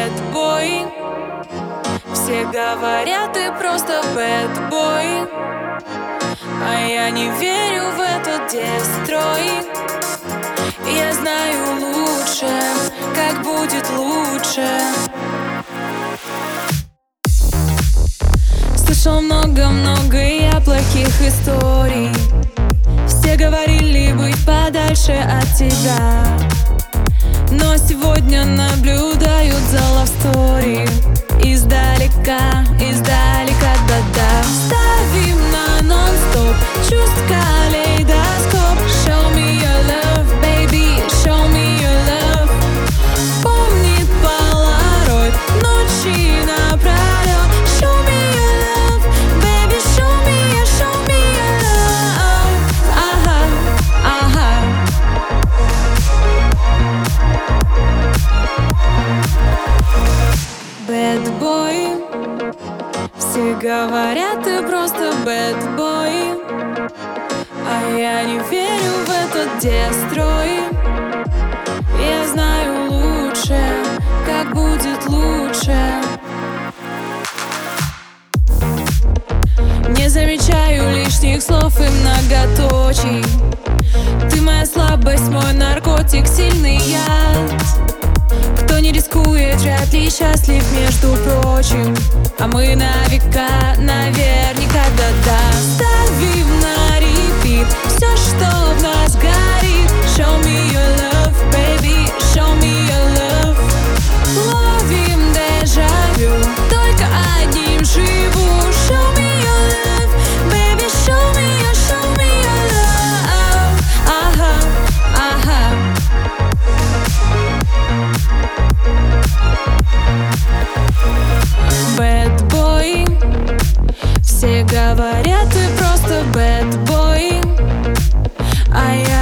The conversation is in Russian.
bad boy. Все говорят, ты просто bad boy, а я не верю в этот дестрой. Я знаю лучше, как будет лучше. Слышал много-много я плохих историй. Все говорили быть подальше от тебя, но сегодня наблюдают за love story. Издалека, издалека, да-да. Ставим на нон-стоп чувств калейдоскоп. Show me your love, baby, show me your love. Помнит полароид ночи напролет. Show me your love, baby, show me your love. Ага, ага. Bad boy. Все говорят, ты просто bad boy, а я не верю в этот дестрой. Я знаю лучше, как будет лучше. Не замечаю лишних слов и многоточий. Ты моя слабость, мой наркотик, сильный яд. Кто не рискует, вряд ли счастлив, между прочим. А мы на века, наверняка, да-да. Ставим на репит все, что в нас горит. Show me your love, baby, show me your love. Ловим дежавю, только одним живу. Show me your love, baby, show me your love. Ага, ага. Bad boy. Все говорят, ты просто bad boy, а я